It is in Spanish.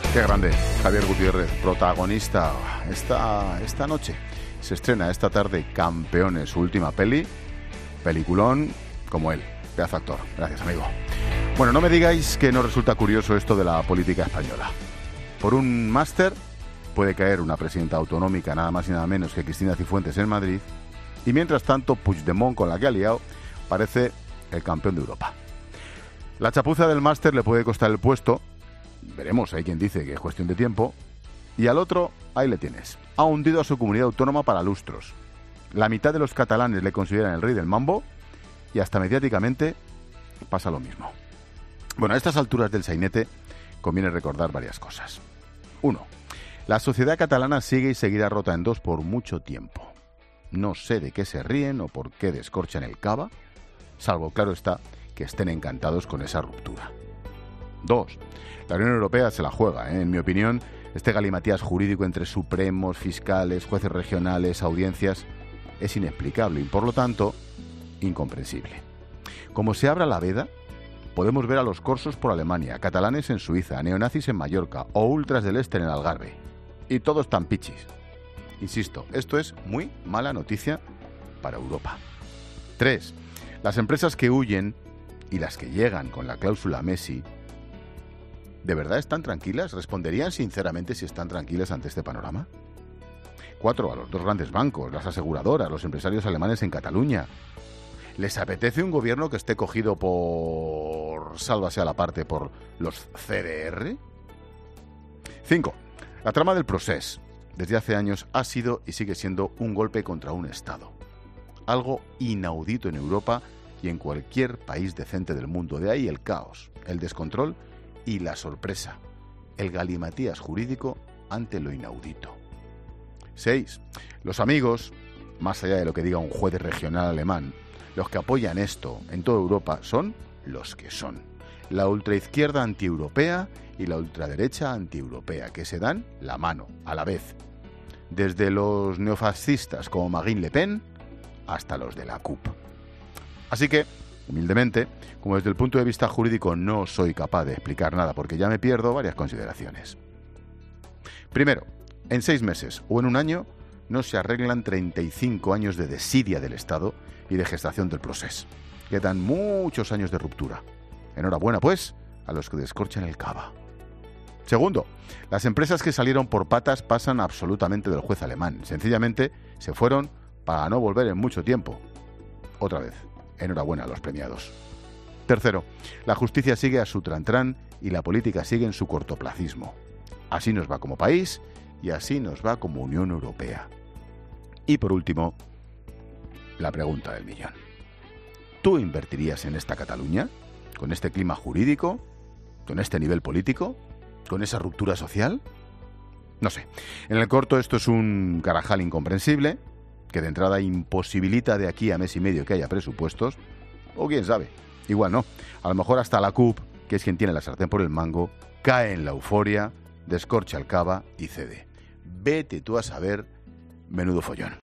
Qué grande, Javier Gutiérrez, protagonista esta noche. Se estrena esta tarde Campeones, su última peliculón como él, pedazo actor. Gracias, amigo. Bueno, no me digáis que no resulta curioso esto de la política española. Por un máster puede caer una presidenta autonómica nada más y nada menos que Cristina Cifuentes en Madrid, y mientras tanto Puigdemont, con la que ha liado, parece el campeón de Europa. La chapuza del máster le puede costar el puesto. Veremos, hay quien dice que es cuestión de tiempo. Y al otro, ahí le tienes. Ha hundido a su comunidad autónoma para lustros. La mitad de los catalanes le consideran el rey del mambo y hasta mediáticamente pasa lo mismo. Bueno, a estas alturas del sainete conviene recordar varias cosas. 1. La sociedad catalana sigue y seguirá rota en dos por mucho tiempo. No sé de qué se ríen o por qué descorchan el cava, salvo, claro está, que estén encantados con esa ruptura. 2. La Unión Europea se la juega, En mi opinión, este galimatías jurídico entre supremos, fiscales, jueces regionales, audiencias, es inexplicable y, por lo tanto, incomprensible. Como se abra la veda, podemos ver a los corsos por Alemania, catalanes en Suiza, neonazis en Mallorca o ultras del este en el Algarve. Y todos tan pichis. Insisto, esto es muy mala noticia para Europa. 3. Las empresas que huyen y las que llegan con la cláusula Messi, ¿de verdad están tranquilas? ¿Responderían sinceramente si están tranquilas ante este panorama? 4. A los dos grandes bancos, las aseguradoras, los empresarios alemanes en Cataluña. ¿Les apetece un gobierno que esté cogido por... sálvase a la parte por los CDR? 5. La trama del Procés, desde hace años, ha sido y sigue siendo un golpe contra un Estado. Algo inaudito en Europa y en cualquier país decente del mundo. De ahí el caos, el descontrol y la sorpresa, el galimatías jurídico ante lo inaudito. 6. Los amigos, más allá de lo que diga un juez regional alemán, los que apoyan esto en toda Europa son los que son. La ultraizquierda antieuropea y la ultraderecha antieuropea, que se dan la mano a la vez. Desde los neofascistas como Marine Le Pen hasta los de la CUP. Así que, humildemente, como desde el punto de vista jurídico no soy capaz de explicar nada porque ya me pierdo, varias consideraciones. Primero, en 6 meses o en un año no se arreglan 35 años de desidia del Estado y de gestación del Procés. Quedan muchos años de ruptura. Enhorabuena, pues, a los que descorchan el cava. Segundo, las empresas que salieron por patas pasan absolutamente del juez alemán. Sencillamente se fueron para no volver en mucho tiempo. Otra vez, enhorabuena a los premiados. Tercero, la justicia sigue a su trantrán y la política sigue en su cortoplacismo. Así nos va como país y así nos va como Unión Europea. Y por último, la pregunta del millón. ¿Tú invertirías en esta Cataluña? ¿Con este clima jurídico? ¿Con este nivel político? ¿Con esa ruptura social? No sé. En el corto esto es un carajal incomprensible que de entrada imposibilita de aquí a mes y medio que haya presupuestos, o quién sabe, igual no. A lo mejor hasta la CUP, que es quien tiene la sartén por el mango, cae en la euforia, descorcha el cava y cede. Vete tú a saber, menudo follón.